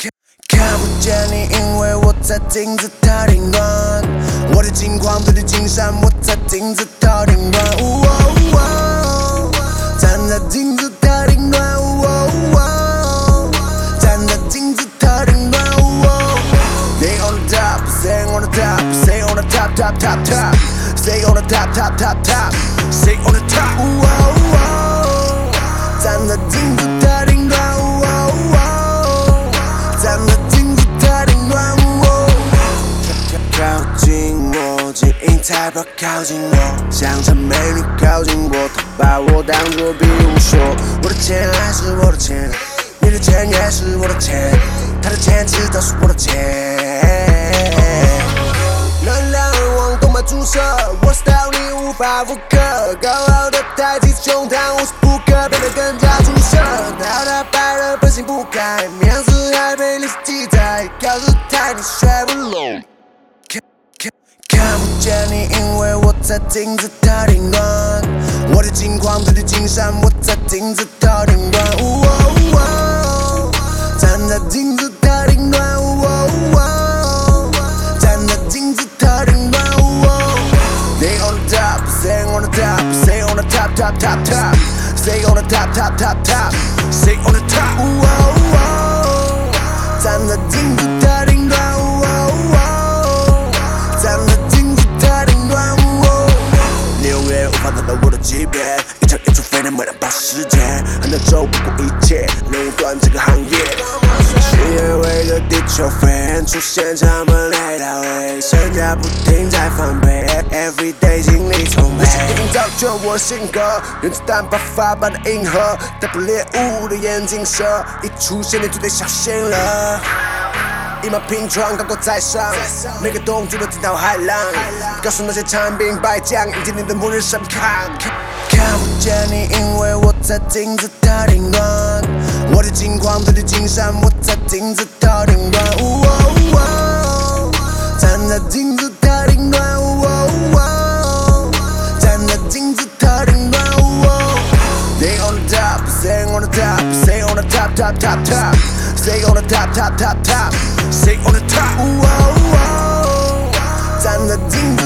看不见你，因为我在镜子头顶端。我的近况对着镜山，我在镜子头顶端。站在镜子头顶端，站在镜子头顶端。Stay on the top, stay on the top, stay on the top, top, top, top. Stay on the top, top, top, top. Stay on the top. 站在镜子头顶端。站在镜子头顶端。靠近我，基因才怕靠近我。想着美女靠近我，她把我当作比如说，我的钱还是我的钱，你的钱也是我的钱，她的钱知道是我的钱。能量而往动脉注射，我 style 你无法复刻，高傲的抬起胸膛，无时不刻变得更加出色。脑袋白了，本性不改，面子还被历史记载，考试太你学不拢。看不见你，因为我在镜子头顶端。我的近况对着镜山，我在镜子头顶端。站在镜子头顶端。站在镜子头顶端。Stay on the top, stay on the top, stay on the top, top, top, top. Stay on the top, top, top, top. Stay on the top. 站在镜子头顶端。站在镜子头顶端。6月无法达到我的级别，一场演出非能买到把时间，很难走不过一切，垄断这个行业。7月围着地球飞，出现场本累到位，身价不停在翻倍 ，every day 精力充沛。一定造就我性格，原子弹爆发般的银河，逮捕猎物的眼镜蛇，一出现你就得小心了。一马平川，高高在上，每个动作都惊涛骇浪。告诉那些残兵败将，迎接你的末日审判。看不见你，因为我在镜子头顶端。我的近况对着镜山，我在镜子头顶端。站在镜子头顶端。站在镜子头顶端。Stay on the top, stay on the top, stay on the top, top, top, top. Stay on the top, top, top, top. Stay on the top. 站在镜子